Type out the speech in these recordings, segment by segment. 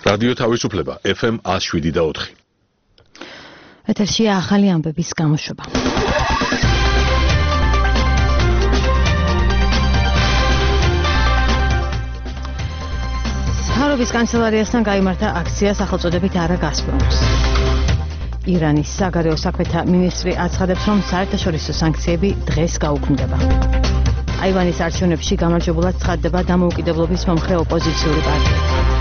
რადიო თავისუფლება FM 107.4. ეთერშია ახალი ამბების გამოშვება. მთავრობის კანცელარიასთან გაიმართა აქცია სახელწოდებით არა გასპრომს. ირანის საგარეო საქმეთა მინისტრი აცხადებს, რომ საერთაშორისო სანქციები დღეს გაუქმდება. აივანის არჩევნებში გამარჯვებულად ცხადდება დამოუკიდებლობის მომხრე ოპოზიციური პარტია.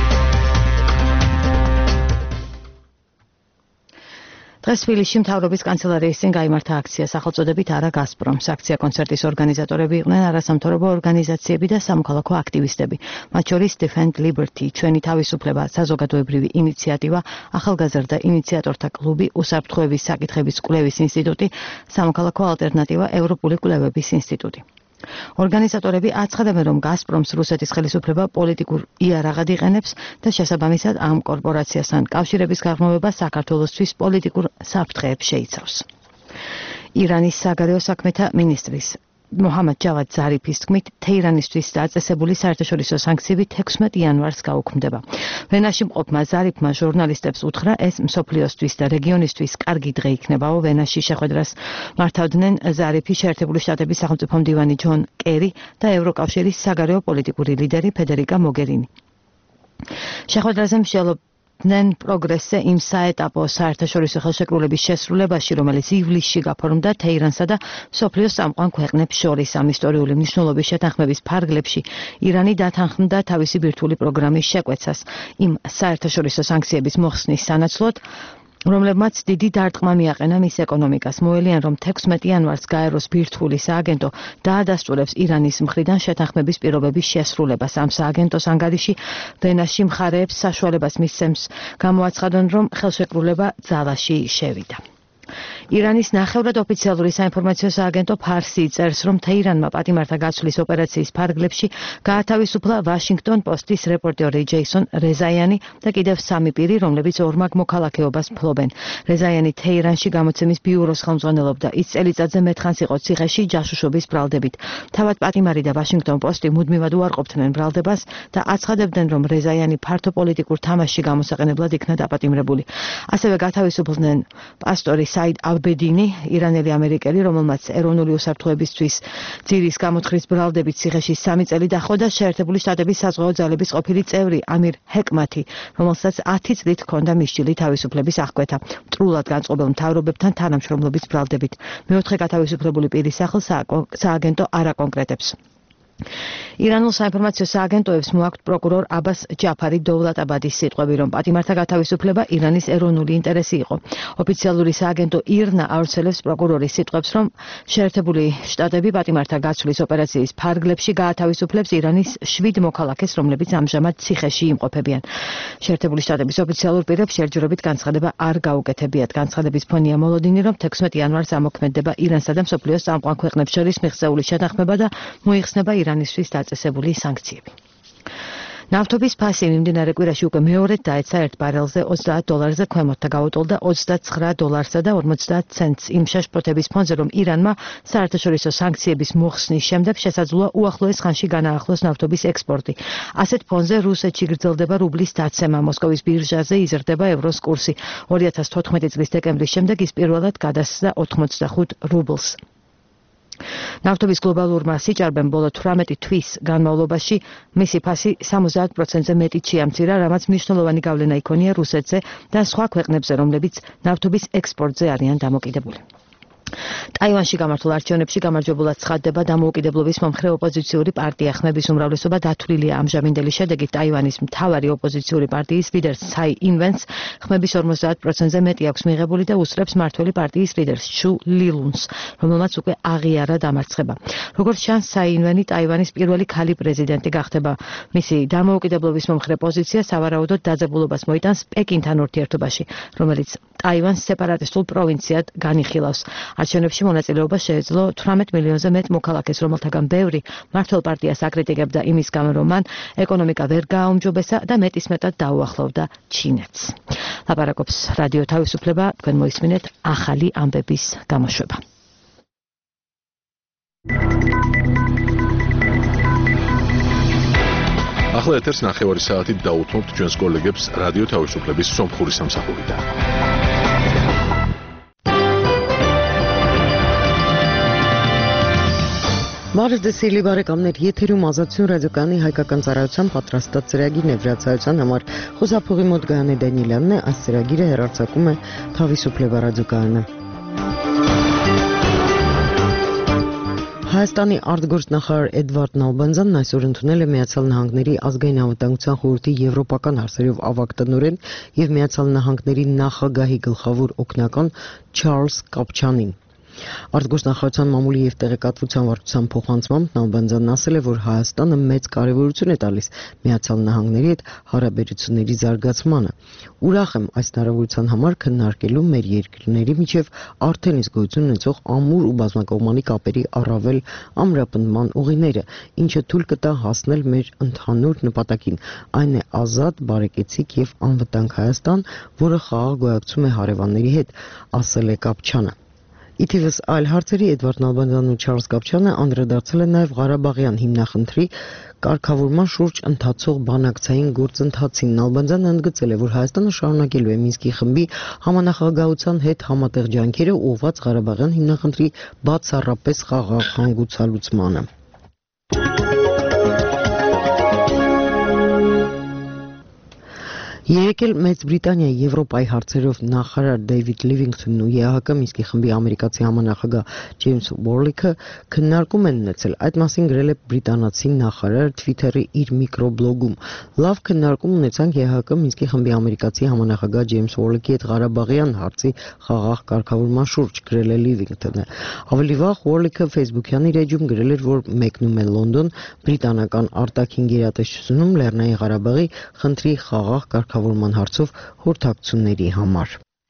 დღეს თბილისში მთავრობის კანცელარიის წინ გაიმართა აქცია სახელწოდებით არა გასპრომს. აქცია კონცერტის ორგანიზატორები იყვნენ არასამთავრობო ორგანიზაციები და სამოქალაქო აქტივისტები. მათ შორის Defend Liberty, ჩვენი თავისუფლება, საზოგადოებრივი ინიციატივა, ახალგაზრდა ინიციატორთა კლუბი, უსაფრთხოების საკითხების კვლევის ინსტიტუტი, სამოქალაქო ალტერნატივა, ევროპული კვლევების ინსტიტუტი. ორგანიზატორები აცხადებენ, რომ გასპრომს რუსეთის ხელისუფლება პოლიტიკურ იარაღად იყენებს და შესაბამისად ამ კორპორაციასთან კავშირების გაღრმავება საქართველოსთვის პოლიტიკურ საფრთხეებს შეიცავს. ირანის საგარეო საქმეთა მინისტრის მოჰამად ჯავად ზარიფის თქმით, თეირანისთვის დაწესებული საერთაშორისო სანქციები 16 იანვარს გაუქმდება. ვენაში მყოფმა ზარიფმა ჟურნალისტებს უთხრა, ეს მსოფლიოსთვის და რეგიონისთვის კარგი დღე იქნებაო. ვენაში შეხვედრას მართავდნენ ზარიფი, შეერთებული შტატების სახელმწიფო მდივანი ჯონ კერი და ევროკავშირის საგარეო პოლიტიკური ლიდერი ფედერიკა მოგერინი. შეხვედრაზე მსჯელობდნენ პროგრესზე იმ საეტაპო საერთაშორისო ხელშეკრულების შესრულებაში, რომელიც ივლისში გაფორმდა თეირანსა და მსოფლიოს წამყვან ქვეყნებს შორის. ამ ისტორიული მნიშვნელობის შეთანხმების ფარგლებში ირანი დათანხმდა თავისი ბირთვული პროგრამის შეკვეცას იმ საერთაშორისო სანქციების მოხსნის სანაცვლოდ, რომლებმაც დიდი დარტყმა მიაყენა მის ეკონომიკას. მოელიან, რომ 16 იანვარს გაეროს ბირთვული სააგენტო დაადასტურებს ირანის მხრიდან შეთანხმების პირობების შესრულებას. ამ სააგენტოს ანგარიში ვენაში მხარეებს საშუალებას მისცემს გამოაცხადონ, რომ ხელშეკრულება ძალაში შევიდა. ირანის ნახევრად ოფიციალური საინფორმაციო სააგენტო ფარსი წერს, რომ თეირანმა პატიმართა გაცვლის ოპერაციის ფარგლებში გაათავისუფლა ვაშინგტონ პოსტის რეპორტერი ჯეისონ რეზაიანი და კიდევ 3 პირი, რომლებიც ორმაგ მოქალაქეობას ფლობენ. რეზაიანი თეირანში გამოცემის ბიუროს ხელმძღვანელობდა. ის წელიწადზე მეთხანს იყო ციხეში ჯაშუშობის ბრალდებით. თავად პატიმარი და ვაშინგტონ პოსტი მუდმივად უარყოფდნენ ბრალდებას და აცხადებდნენ, რომ რეზაიანი ფართო პოლიტიკურ თამაშში გამოსაყენებლად იქნა დაპატიმრებული. ასევე გათავისუფლდნენ პასტორი საიდ ალბედინი, ირანელი ამერიკელი, რომელმაც ეროვნული უსაფრთხოებისთვის ძირის გამოთხრის ბრალდებით ციხეში 3 წელი დაჰყო და შეერთებული შტატების საზღვაო ძალების ყოფილი წევრი ამირ ჰეკმათი, რომელსაც 10 წლით ჰქონდა მისჯილი თავისუფლების აღკვეთა, მტრულად განწყობილ მთავრობებთან თანამშრომლობის ბრალდებით. მეოთხე გათავისუფლებული პირის სახელს სააგენტო არ აკონკრეტებს. ირანულ საინფორმაციო სააგენტოებს მოაქვთ პროკურორ აბას ჯაფარი დოვლატაბადის სიტყვები, რომ პატიმართა გათავისუფლება ირანის ეროვნული ინტერესი იყო. ოფიციალური სააგენტო ირნა ავრცელებს პროკურორის სიტყვებს, რომ შეერთებული შტატები პატიმართა გაცვლის ოპერაციის ფარგლებში გაათავისუფლებს ირანის 7 მოქალაქეს, რომლებიც ამჟამად ციხეში იმყოფებიან. შეერთებული შტატების ოფიციალურ პირებს შეჯიბრებით განცხადება არ გაუკეთებიათ. განცხადების ფონია მოლოდინი, რომ 16 იანვარს ამოქმედდება ირანსა და მსოფლიოს წამყვან ქვეყნებს შორის მიღწეული შეთანხმება და მოიხსნება ირანისთვის დაწესებული სანქციები. ნავთობის ფასი მიმდინარე კვირაში უკვე მეორედ დაეცა 1 ბარელზე $30-ზე ქვემოთ და გაუტოლდა $29 და 50 ცენტს. იმ შეშფოთების ფონზე, რომ ირანმა საერთაშორისო სანქციების მოხსნის შემდეგ შესაძლოა უახლოეს ხანში განაახლოს ნავთობის ექსპორტი. ასეთ ფონზე რუსეთში გრძელდება რუბლის დაცემა. მოსკოვის ბირჟაზე იზრდება ევროს კურსი. 2014 წლის დეკემბრის შემდეგ ის პირველად გადასცდა 85 რუბლს. ნავთობის გლობალურმა სიჭარბემ ბოლო 18 თვის განმავლობაში მისი ფასი 70%-ზე მეტი შეამცირა, რამაც მნიშვნელოვანი გავლენა იქონია რუსეთზე და სხვა ქვეყნებზე, რომლებიც ნავთობის ექსპორტზე არიან დამოკიდებული. ტაივანში გამართულ არჩევნებში გამარჯვებულად ცხადდება დამოუკიდებლობის მომხრე ოპოზიციური პარტია. ხმების უმრავლესობა დათვლილია. ამჟამინდელი შედეგით ტაივანის მთავარი ოპოზიციური პარტიის ლიდერს ცაი ინვენს ხმების 50%-ზე მეტი აქვს მიღებული და უსწრებს მმართველი პარტიის ლიდერს ჩუ ლილუნს, რომელმაც უკვე აღიარა დამარცხება. როგორც ჩანს, ცაი ინვენი ტაივანის პირველი ქალი პრეზიდენტი გახდება. მისი დამოუკიდებლობის მომხრე პოზიცია სავარაუდოდ დაძაბულობას მოიტანს პეკინთან ურთიერთობაში, რომელიც ტაივანს სეპარატისტულ პროვინციად განიხილავს. არჩევნებში მონაწილეობა შეეძლო 18 მილიონზე მეტ მოქალაქეს, რომელთაგან ბევრი მმართველ პარტიას აკრიტიკებდა იმის გამო, რომ მან ეკონომიკა ვერ გააუმჯობესა და მეტისმეტად დაუახლოვდა ჩინეთს. ლაპარაკობს რადიო თავისუფლება, თქვენ მოისმინეთ ახალი ამბების გამოშვება. ახლა ეთერს 9 საათით დაუთმობთ ჩვენს კოლეგებს რადიო თავისუფლების სომხური სამსახურიდან. Բարև բարեկամներ, եթերում ազատություն ռադիոկայանի հայկական ծառայության պատրաստած ծրագիրն է, վրացայության համար խոսափողի մոտ Գայանե Դանիելյանն է, այս ծրագիրը հեռարձակում է Թավիսուփլեվա ռադիոկայանը։ Հայաստանի արտգործնախարար Էդվարդ Նալբանդյանն այսօր ընդունել է Միացյալ Նահանգների ազգային անվտանգության խորհրդի եվրոպական հարցերով ավագ տնօրեն եւ Միացյալ Նահանգների նախագահի գլխավոր օգնական Չարլզ Կապչանին։ Արտգործնախարարության մամուլի եւ տեղեկատվության վարչության փոխանցմամբ Նալբանդյանն ասել է, որ Հայաստանը մեծ կարեւորություն է տալիս Միացյալ Նահանգների հետ հարաբերությունների զարգացմանը։ Ուրախ եմ այս հնարավորության համար քննարկելու մեր երկրների միջև արդեն իսկ գոյություն ունեցող ամուր ու բազմակողմանի կապերի առավել ամրապնդման ուղիները, ինչը թույլ կտա հասնել մեր ընդհանուր նպատակին, այն է ազատ, բարեկեցիկ եւ անվտանգ Հայաստան, որը խաղաղ գոյակցում է հարևանների հետ, ասել է Կապչյանը։ Իթիվս այլ հարցերի Էդվարդ Նալբանդյանն ու Չարլզ Կապչյանը անդրադարձել են նաև Ղարաբաղյան հիմնախնդրի կարգավորման շուրջ ընթացող բանակցային գործընթացին։ Նալբանդյանը ընդգծել է, որ Հայաստանը շարունակելու է Մինսկի խմբի համանախագահության հետ համատեղ ջանքերը ուղղված Ղարաբաղյան հիմնախնդրի բացառապես խաղաղ հանգուցալուծմանը։ Երեկ էլ Մեծ Բրիտանիայի Եվրոպայի հարցերով նախարար Դեյվիդ Լիվինգթոնն ու ԵԱՀԿ Մինսկի խմբի ամերիկացի համանախագահ Ջեյմս Ուորլիքը քննարկում են ունեցել։ Այդ մասին գրել է բրիտանացի նախարարը Twitter-ի իր միկրոբլոգում։ Լավ քննարկում ունեցանք ԵԱՀԿ Մինսկի խմբի ամերիկացի համանախագահ Ջեյմս Ուորլիքի հետ Ղարաբաղյան հարցի խաղաղ կարգավորման շուրջ, գրել է Լիվինգթոնը։ Ավելի վաղ Ուորլիքը Facebook-յան իր էջում գրել էր, որ մեկնում է Լոնդոն բրիտանական արտաքին գերատեսչությունում Լեռնային Ղարաբաղի խնդրի խաղաղ կարգավորման հարցով խորհրդակցությունների համար։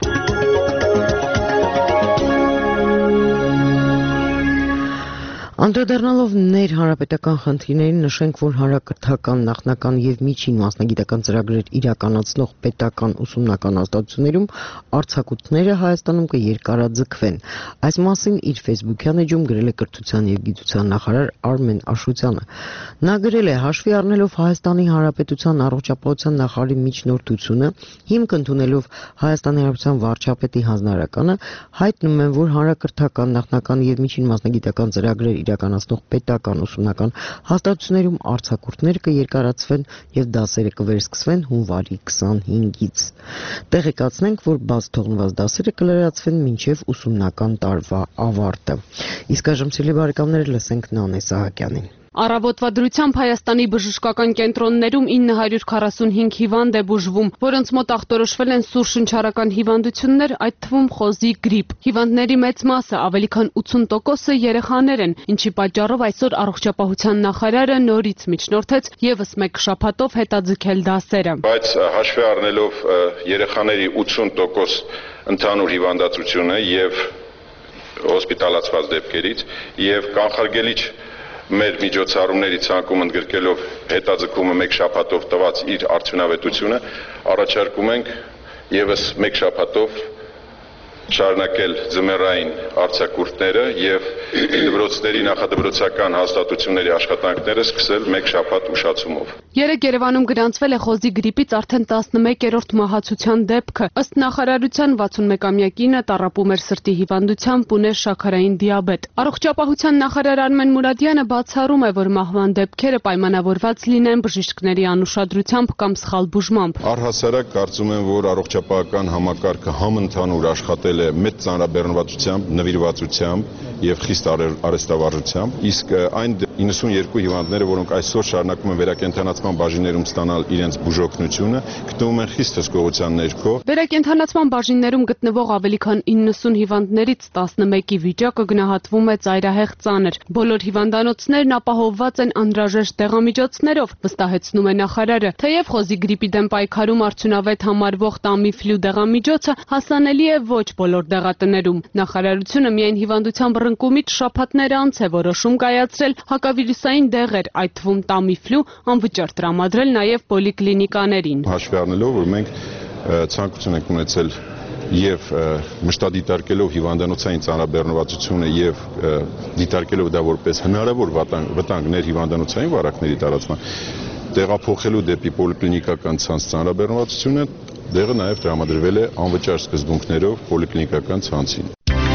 Անդրադառնալով ներհանրապետական խնդիրներին նշենք, որ հանրակրթական, նախնական եւ միջին մասնագիտական ծրագրեր իրականացնող պետական ուսումնական հաստատություններում արձակուրդները Հայաստանում կերկարաձգվեն։ Այս մասին իր Facebook-յան էջում գրել է կրթության եւ գիտության նախարար Արմեն Աշոտյանը։ Նա գրել է. հաշվի առնելով Հայաստանի Հանրապետության առողջապահության նախարարի միջնորդությունը, հիմք ընդունելով Հայաստանի Հանրապետության վարչապետի հանձնարարականը, հայտնում են, որ հանրակրթական, նախնական եւ միջին մասնագիտական ծրագրեր իրականացնող պետական ուսումնական հաստատություններում արձակուրդներ կերկարացվեն եւ դասերը կվերսկսվեն հունվարի 25-ից։ Տեղեկացնենք, որ բաց թողնված դասերը կլրացվեն մինչեւ ուսումնական տարվա ավարտը։ Իսկ այժմ սիրելի բարեկամներ, լսենք Նանե Սահակյանին։ Առավոտվա դրությամբ Հայաստանի բժշկական կենտրոններում 945 հիվանդ է բուժվում, որոնց մոտ ախտորոշվել են սուր շնչառական հիվանդություններ, այդ թվում խոզի գրիպ։ Հիվանդների մեծ մասը, ավելի քան 80%-ը երեխաներ են, ինչի պատճառով այսօր առողջապահության նախարարը նորից միջնորդեց եւս մեկ շաբաթով հետաձգել դասերը։ Բայց հաշվի առնելով երեխաների 80% ընդհանուր հիվանդացությունը եւ հոսպիտալացված դեպքերից եւ կանխարգելիչ մեր միջոցառումների ցանկում ընդգրկելով հետաձգումը մեկ շաբաթով տված իր արդյունավետությունը, առաջարկում ենք եւս մեկ շաբաթով շարունակել ձմեռային արձակուրդները եւ դպրոցների նախադպրոցական հաստատությունների աշխատանքները սկսել մեկ շաբաթ ուշացումով։ Երեկ Երևանում գրանցվել է խոզի գրիպից արդեն 11-րդ մահացության դեպքը։ Ըստ նախարարության 61-ամյա կինը տառապում էր սրտի հիվանդությամբ, ուներ շաքարային դիաբետ։ Առողջապահության նախարար Արմեն Մուրադյանը բացառում է, որ մահվան դեպքերը պայմանավորված լինեն բժիշկների անուշադրությամբ կամ սխալ բուժմամբ։ Առհասարակ կարծում եմ, որ առողջապահական համակարգը համընդհանուր աշխատել է մեծ ծանրաբեռնվածությամբ, նվիրվածությամբ եւ խիստ արհեստավարժությամբ, իսկ այն 92 հիվանդները, որոնք այսօր շարունակում են վերակենդանացման բաժիններում ստանալ իրենց բուժօգնությունը, գտնվում են խիստ հսկողության ներքո։ Վերակենդանացման բաժիններում գտնվող ավելի քան 90 հիվանդներից 11-ի վիճակը գնահատվում է ծայրահեղ ծանր։ Բոլոր հիվանդանոցներն ապահովված են անհրաժեշտ դեղամիջոցներով, վստահեցնում է նախարարը։ Թեև խոզի գրիպի դեմ պայքարում արդյունավետ համարվող Տամիֆլու դեղամիջոցը հասանելի է ոչ բոլոր դեղատներում։ Նախարարությունը միայն հիվանդության բռնկումից շաբաթներ անց է որոշում կայացրել հակավիրուսային դեղեր, այդ թվում Տամիֆլու, անվճար տրամադրել նաև պոլիկլինիկաներին։ Հաշվի առնելով, որ մենք ցանկություն ենք ունեցել եւ մշտադիտարկելով հիվանդանոցային ծանրաբեռնվածությունը եւ դիտարկելով դա որպես հնարավոր վտանգներ հիվանդանոցային վարակների տարածման, տեղափոխելու դեպի պոլիկլինիկական ցանց ծանրաբեռնվածությունը դեղը նաև տրամադրվել է անվճար սկզբունքներով պոլիկլինիկական ցանցին։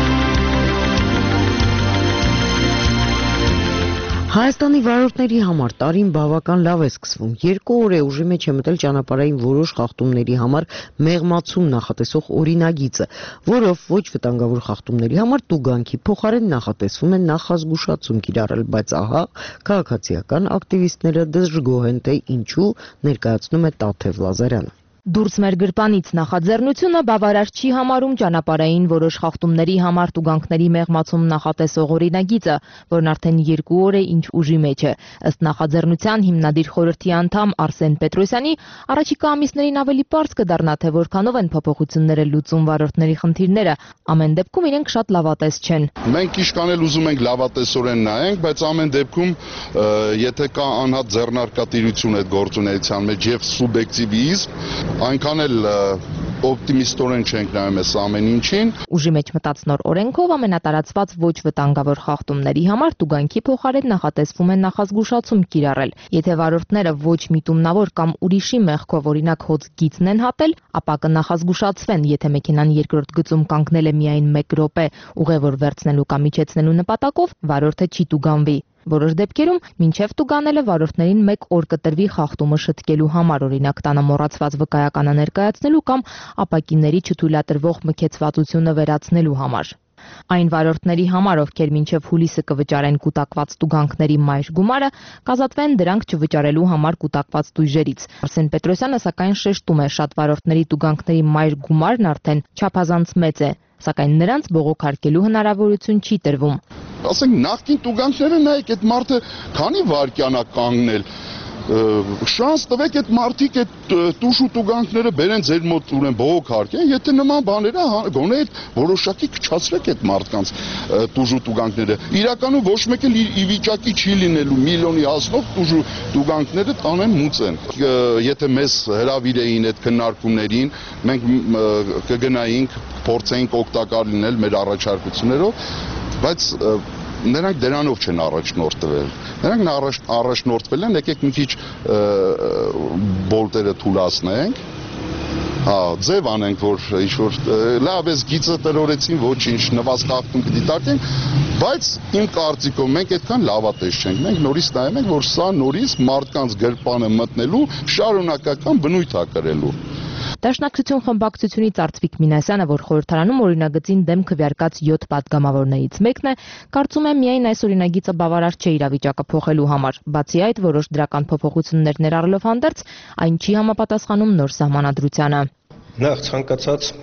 Հայաստանի վարորդների համար տարին բավական լավ է սկսվում։ 2 օր է ուժի մեջ է մտել ճանապարհային որոշ խախտումների համար մեղմացում նախատեսող օրինագիծը, որով ոչ վտանգավոր խախտումների համար տուգանքի փոխարեն նախատեսվում է նախազգուշացում կիրառել, բայց ահա քաղաքացիական ակտիվիստները դժգոհ են, թե ինչու, ներկայացնում է Տաթև Լազարյանը։ Դուրս մեր գրպանից նախաձեռնությունը բավարար չի համարում ճանապարհային որոշ խախտումների համար տուգանքների մեղմացում նախատեսող օրինագիծը, որն արդեն 2 օր է ինչ ուժի մեջ է։ Ըստ նախաձեռնության հիմնադիր խորհրդի անդամ Արսեն Պետրոսյանի, առաջիկա ամիսներին ավելի պարզ կդառնա, թե որքանով են փոփոխությունները լուծում վարորդների խնդիրները։ Ամեն դեպքում իրենք շատ լավատես չեն։ Մենք ինչքան էլ ուզում ենք լավատեսորեն նայենք, բայց ամեն դեպքում եթե կա անհատ ձեռնարկատիրություն այդ գործունեության մեջ եւ սուբյեկտիվիզմ, այնքան էլ օպտիմիստորեն չենք նայում այս ամեն ինչին։ Ուժի մեջ մտած նոր օրենքով ամենատարածված ոչ վտանգավոր խախտումների համար տուգանքի փոխարեն նախատեսվում է նախազգուշացում կիրառել։ Եթե վարորդները ոչ միտումնավոր կամ ուրիշի մեղքով օրինակ հոծ գիծն են հատել, ապա կնախազգուշացվեն, եթե մեքենան երկրորդ գծում կանգնել է միայն 1 րոպե ուղևոր վերցնելու կամ իջեցնելու նպատակով, վարորդը չի տուգանվի։ Որոշ դեպքերում մինչև տուգանելը վարորդներին 1 օր կտրվի խախտումը շտկելու համար, օրինակ տանը մոռացված վկայականը ներկայացնելու կամ ապակիների չթույլատրվող մքեցվածությունը վերացնելու համար։ Այն վարորդների համար, ովքեր մինչև հուլիսը կվճարեն կուտակված տուգանքների մայր գումարը, կազատվեն դրանք չվճարելու համար կուտակված տույժերից։ Արսեն Պետրոսյանը սակայն շեշտում է, շատ վարորդների տուգանքների մայր գումարն արդեն չափազանց մեծ է, սակայն նրանց բողոքարկելու հնարավորություն չի տրվում։ Ասենք նախքին տուգանքները նայեք, այդ մարդը քանի վայրկյան է կանգնել, շանս տվեք այդ մարդիկ այդ տուժ ու տուգանքները բերեն ձեր մոտ ուրեմն բողոքարկեն, եթե նման բաները գոնե այդ որոշակի քչացրեք այդ մարդկանց տուժ ու տուգանքները։ Իրականում ոչ մեկ էլ ի վիճակի չի լինելու միլիոնի հասնող տուժ ու տուգանքները տանեն մուծեն։ Եթե մեզ հրավիրեին այդ քննարկումներին, մենք կգնայինք, փորձեինք օգտակար լինել մեր առաջարկություններով, բայց նրանք դրանով չեն առաջնորդվել։ Նրանք առաջնորդվել են, եկեք մի քիչ բոլտերը թուլացնենք, ձև անենք, որ ինչ-որ լավ էս գիծը տրորեցին, ոչինչ, նվազ խախտում կդիտարկենք, բայց իմ կարծիքով մենք այդքան լավատես չենք։ Մենք նորից նայում ենք, որ սա նորից մարդկանց գրպանը մտնելու շարունակական բնույթ է կրելու։ Դաշնակցություն խմբակցությունից Արծվիկ Մինասյանը, որ խորհրդարանում օրինագծին դեմ քվեարկած 7 պատգամավորներից մեկն է, կարծում է միայն այս օրինագիծը բավարար չէ իրավիճակը փոխելու համար։ Բացի այդ, որոշ դրական փոփոխություններ ներառելով հանդերձ, այն չի համապատասխանում նոր սահմանադրությանը։ Նախ ցանկացած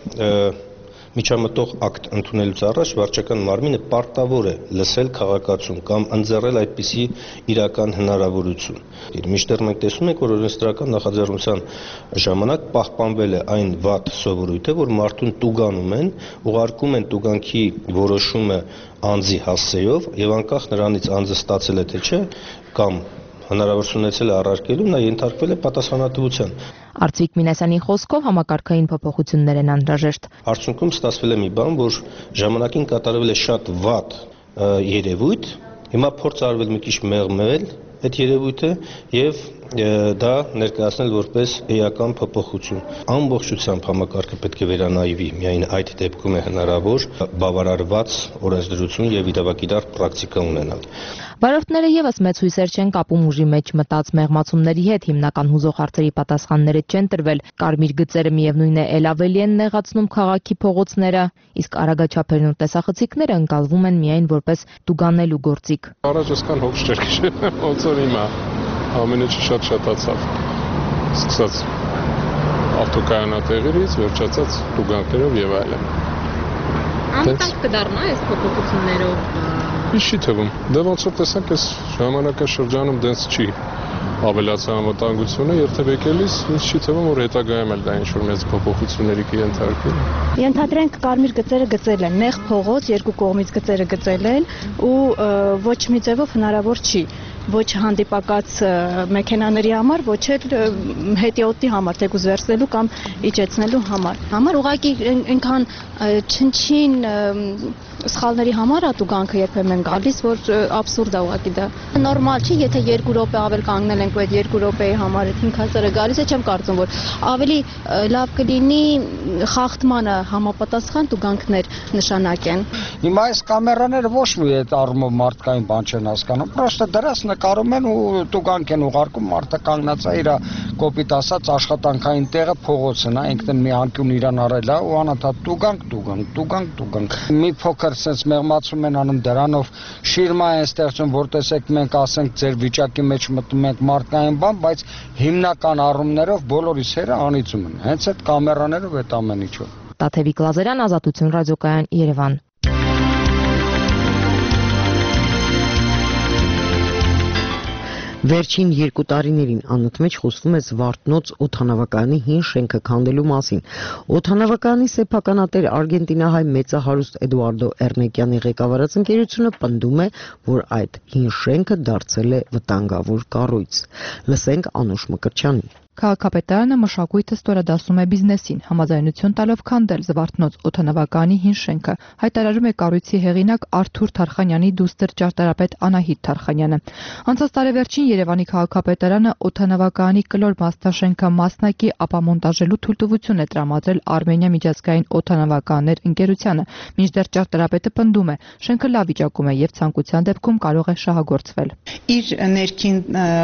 միջամտող ակտ ընդունելուց առաջ վարչական մարմինը պարտավոր է լսել քաղաքացուն կամ ընձեռել այդպիսի իրական հնարավորություն։ Մինչդեռ մենք տեսնում ենք, որ օրենսդրական նախաձեռնության ժամանակ պահպանվել է այն վատ սովորույթը, որ մարդուն տուգանում են, ուղարկում են տուգանքի որոշումը անձի հասցեով եւ անկախ նրանից անձը ստացել է թե չէ կամ հնարավորություն ունեցել է առարկելու, նա ենթարկվել է պատասխանատվության։ Արծվիկ Մինասյանի խոսքով համակարգային փոփոխություններ են անհրաժեշտ։ Արդյունքում ստացվել է մի բան, որ ժամանակին կատարվել է շատ վատ երևույթ, հիմա փորձ արվել մի քիչ մեղմել այդ երևույթը եւ դա ներկայացնել որպես էական փոփոխություն։ Ամբողջությամբ համակարգը պետք է վերանայվի, միայն այդ դեպքում է հնարավոր բավարարված օրենսդրություն եւ իրավակիրառ պրակտիկա ունենալ։ Վարորդները եւս մեծ հույսեր չեն կապում ուժի մեջ մտած մեղմացումների հետ, հիմնական հուզող հարցերի պատասխանները չեն տրվել։ Կարմիր գծերը միևնույն է ել ավելի են նեղացնում քաղաքի փողոցները, իսկ արագաչափերն ու տեսախցիկները ընկալվում են միայն որպես տուգանելու գործիք։ Առաջ այսքան հոգս չէր քշել, ոնց որ հիմա ամենը շատ-շատացավ։ Սկսած ավտոկայանատեղերից, վերջացած տուգանքներով եւ այլն։ Անվտանգ կդառնա այս փոփոխություններով։ Ինչ չի թվում։ Դե ոնց որ տեսանք, այս ժամանակաշրջանում դենց չի ավելացա անվտանգությունը, երթևեկելիս ինձ չի թվում, որ հետագայում էլ դա ինչ-որ մեծ փոփոխությունների կենթարկվի։ Ենթադրենք կարմիր գծերը գծել են, նեղ փողոց, երկու կողմից գծերը գծել են ու ոչ մի ձևով հնարավոր չի։ ոչ հանդիպակաց մեքենաների համար, ոչ էլ հետիոտի համար, թեկուզ վերցնելու կամ իջեցնելու համար ուղղակի այնքան չնչին սխալների համար է տուգանքը երբեմն գալիս, որ աբսուրդ է ուղղակի դա։ Նորմալ չի, եթե 2 րոպե ավել կանգնել ենք ու այդ 2 րոպեի համար 5000-ը գալիս է, չեմ կարծում, որ ավելի լավ կլինի խախտմանը համապատասխան տուգանքներ նշանակեն։ Հիմա այս կամերաները ոչ մի այդ առումով մարդկային բան չեն հասկանում, պրոստը դրած նկարում են ու տուգանք են ուղարկում, մարդը կանգնած է իր կոպիտ ասած աշխատանքային տեղը փողոցն է, ինքն մի անկյուն իրան արել է ու անընդհատ տուգանք։ Մի փոքր sense մեղմացում են անում դրանով շիրմա են ստեղծում, որ տեսեք մենք ասենք ձեր վիճակի մեջ մտնում ենք մարդկային բան, բայց հիմնական առումներով բոլորիս հերը անիծում են։ Հենց այդ կամերաներով այդ ամեն ինչով։ Տաթևիկ Լազարյան, Ազատություն ռադիոկայան, Երևան։ Վերջին 2 տարիներին անընդմեջ խոսվում է Զվարթնոց օդանավակայանի հին շենքը քանդելու մասին։ Օդանավակայանի սեփականատեր արգենտինահայ մեծահարուստ Էդուարդո Էրնեկյանի ղեկավարած ընկերությունը պնդում է, որ այդ հին շենքը դարձել է վտանգավոր կառույց։ Լսենք Անուշ Մկրտչյանին։ Քաղաքապետարանը մշակույթը ստորադասում է բիզնեսին, համաձայնություն տալով քանդել Զվարթնոց օդանավակայանի հին շենքը, հայտարարում է կառույցի հեղինակ Արթուր Թարխանյանի դուստր ճարտարապետ Անահիտ Թարխանյանը։ Անցած տարեվերջին Երևանի քաղաքապետարանը օդանավակայանի կլոր մասնաշենքը մասնակի ապամոնտաժելու թույլտվություն է տրամադրել Արմենիա միջազգային օդանավակայաններ ընկերությանը, մինչդեռ ճարտարապետը պնդում է, շենքը լավ վիճակում է եւ ցանկության դեպքում կարող է շահագործվել։ Իր ներքին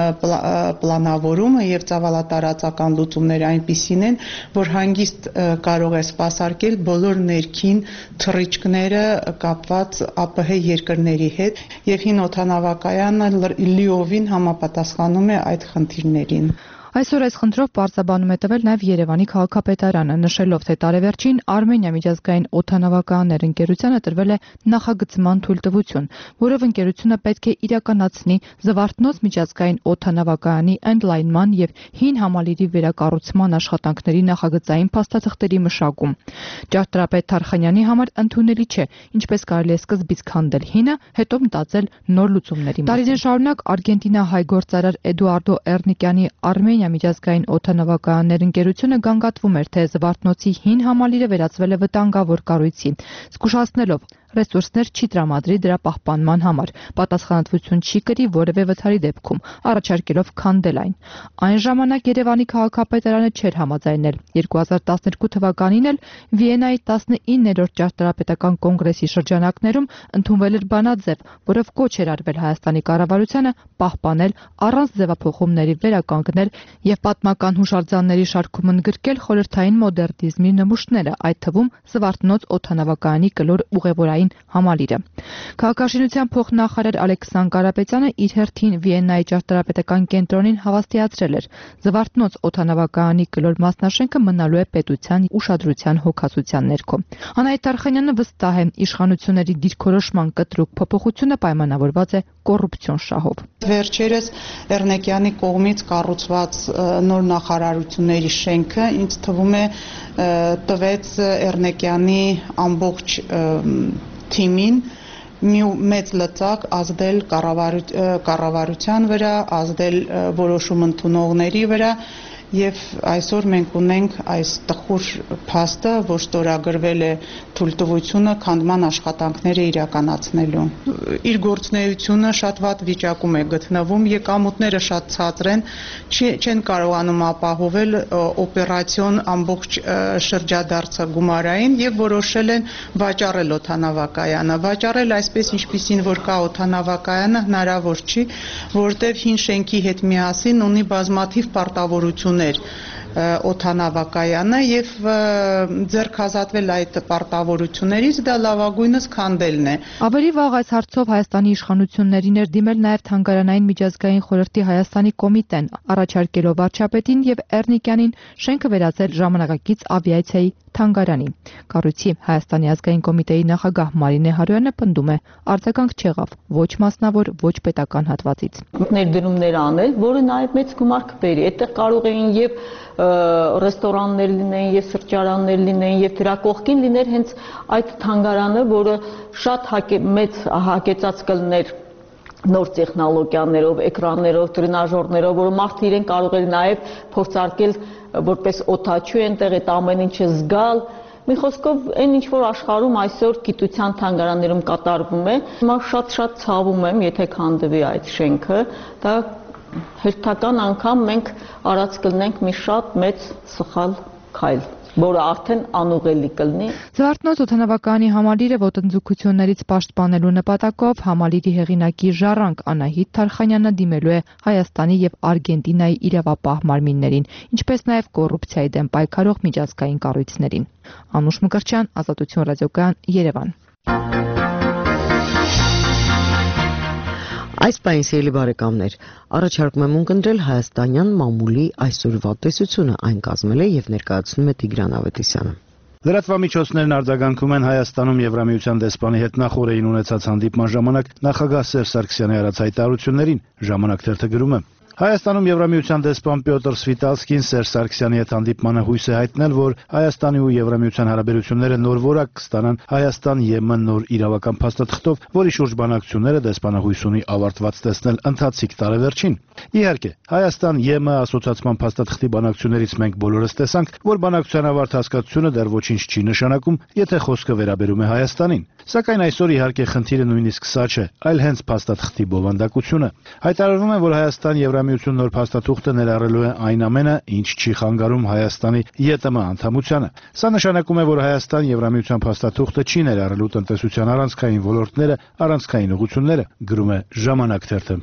պլանավորումը եւ ծավալատարածական լուծումները այնպիսին են, որ հանգիստ կարող է սպասարկել բոլոր ներքին թռիչքները կապված ԱՊՀ երկրների հետ եւ հին օդանավակայանը լիովին համապատասխանում է այդ խնդիրներին։ Այսօր այս խնդրով պարզաբանում է տվել նաև Երևանի քաղաքապետարանը, նշելով, թե տարեվերջին Արմենիա միջազգային օդանավակայաններ ընկերությանը տրվել է նախագծման թույլտվություն, որով ընկերությունը պետք է իրականացնի Զվարթնոց միջազգային օդանավակայանի ընդլայնման եւ հին համալիրի վերակառուցման աշխատանքների նախագծային փաստաթղթերի մշակում։ Ճարտարապետ Թարխանյանի համար ընդունելի չէ, ինչպես կարելի է սկզբից քանդել հինը, հետո մտածել նոր լուծումների մասին։ Տարիներ շարունակ Արգենտինա հայ գործարար Էդուարդո Էրնիկյանի Արմենիա միջազգային օդանավակայաններ ընկերությունը գանգատվում էր, թե Զվարթնոցի հին համալիրը վերածվել է վտանգավոր կառույցի, զգուշացնելով ռեսուրսներ չի տրամադրի դրա պահպանման համար, պատասխանատվություն չի կրի որևէ վթարի դեպքում, առաջարկելով քանդել այն։ Այն ժամանակ Երևանի քաղաքապետարանը չէր համաձայնել։ 2012 թվականին էլ Վիեննայի 19-րդ ճարտարապետական կոնգրեսի շրջանակներում ընդունվել էր բանաձև, որով կոչ էր արվել Հայաստանի կառավարությանը պահպանել առանց ձևափոխումների վերականգնել եւ պատմական հուշարձանների շարքում ընդգրկել խորհրդային մոդեռնիզմի նմուշները, այդ թվում Զվարթնոց օդանավակայանի կլոր ուղևորային համալիրը։ Քաղաքաշինության փոխնախարար Ալեքսան Կարապետյանը իր հերթին Վիեննայի ճարտարապետական կենտրոնին հավաստիացրել էր. Զվարթնոց օդանավակայանի կլոր մասնաշենքը մնալու է պետության ուշադրության հոգացության ներքո։ Անահիտ Թարխանյանը վստահ է, իշխանությունների դիրքորոշման կտրուկ փոփոխությունը պայմանավորված է կոռուպցիոն շահով։ Վերջերս Էրնեկյանի կողմից կառուցված նոր նախարարությունների շենքը ինձ թվում է տվեց Էրնեկյանի ամբողջ թիմին մի մեծ լծակ ազդել կառավարության վրա, ազդել որոշում ընդունողների վրա եւ այսօր մենք ունենք այս տխուր փաստը, որ ստորագրվել է թույլտվությունը քանդման աշխատանքները իրականացնելու։ Իր գործունեությունը շատ վատ վիճակում է գտնվում, եկամուտները շատ ցածր են, չեն կարողանում ապահովել օպերացիոն ամբողջ շրջադարձը գումարային եւ որոշել են վաճառել օդանավակայանը։ Վաճառել այսպես ինչպիսին որ կա օդանավակայանը հնարավոր չի, որտեղ հին շենքի հետ միասին ունի բազմաթիվ պարտավորություններ օդանավակայանը եւ ձեռք հազատվել այդ պարտավորություններից դա լավագույնս քանդելն է։ Ավելի վաղ այս հարցով Հայաստանի իշխանություններին էր դիմել նաեւ Թանգարանային միջազգային խորհրդի Հայաստանի կոմիտեն, առաջարկելով վարչապետին եւ Էրնիկյանին շենքը վերածել ժամանակակից ավիացիայի թանգարանի։ Կառույցի Հայաստանի ազգային կոմիտեի նախագահ Մարինե Հարոյանը պնդում է, արձագանք չեղավ ոչ մասնավոր, ոչ պետական հատվածից։ Ներդրումներ անել, որը նաեւ մեծ գումար կբերի։ Այդտեղ կարող էին եւ ռեստորաններ լինեն, եւ սրճարաններ լինեն, եւ դրա կողքին լիներ հենց այդ թանգարանը, որը շատ մեծ հագեցած կլներ նոր տեխնոլոգիաներով, էկրաններով, տրենաժորներով, որ մարդը իրեն կարող էր նաև փորձարկել որպես օդաչու այնտեղ այդ ամեն ինչը զգալ։ Մի խոսքով այն ինչ որ աշխարհում այսօր գիտության թանգարաններում կատարվում է, հիմա շատ ցավում եմ, եթե քանդվի այդ շենքը, դա հերթական անգամ մենք արած կլնենք մի շատ մեծ սխալ քայլ, որը արդեն անուղելի կլինի։ Զվարթնոց օդանավակայանի համալիրը ոտնձգություններից պաշտպանելու նպատակով համալիրի հեղինակի Ժառանգ Անահիտ Թարխանյանը դիմելու է Հայաստանի եւ Արգենտինայի իրավապահ մարմիններին, ինչպես նաեւ կոռուպցիայի դեմ պայքարող միջազգային կառույցներին։ Անուշ Մկրտչյան, Ազատություն ռադիոկայան, Երևան։ Այս պահին սիրելի բարեկամներ, առաջարկում եմ ունկնդրել հայաստանյան մամուլի այսօրվա տեսությունը, այն կազմել է եւ ներկայացնում է Տիգրան Ավետիսյանը։ Լրատվամիջոցներն արձագանքում են Հայաստանում Եվրամիության դեսպանի հետ նախորդին ունեցած հանդիպման ժամանակ նախագահ Սերժ Սարգսյանի արած հայտարարություններին, ժամանակ թերթը գրում է. Հայաստանում Եվրամիության դեսպան Պյոտր Սվիտալսկին Սերժ Սարգսյանի հետ հանդիպմանը հույս է հայտնել, որ Հայաստանի ու Եվրամիության հարաբերությունները նոր որակ կստանան Հայաստան-ԵՄ նոր իրավական փաստաթղթով, որի շուրջ բանակցությունները դեսպանը հույս ունի ավարտված տեսնել ընթացիկ տարեվերջին։ Իհարկե, Հայաստան-ԵՄ ասոցիացման փաստաթղթի բանակցություններից մենք բոլորս տեսանք, որ բանակցության ավարտ հասկացությունը դեռ ոչինչ չի նշանակում, եթե խոսքը վերաբերում է Հայաստանին։ Սակայն այսօր իհարկե խնդիրը նույնիսկ սա չէ, այլ հենց փաստաթղթի բովանդակությունը։ Հայտարարվում է, որ Հայաստան-Եվրամիություն նոր փաստաթուղթը ներառելու է այն ամենը, ինչ չի խանգարում Հայաստանի ԵՏՄ անդամությանը։ Սա նշանակում է, որ Հայաստան-Եվրամիության փաստաթուղթը չի ներառելու տնտեսության առանցքային ոլորտները, առանցքային ուղղությունները, գրում է Ժամանակ թերթը։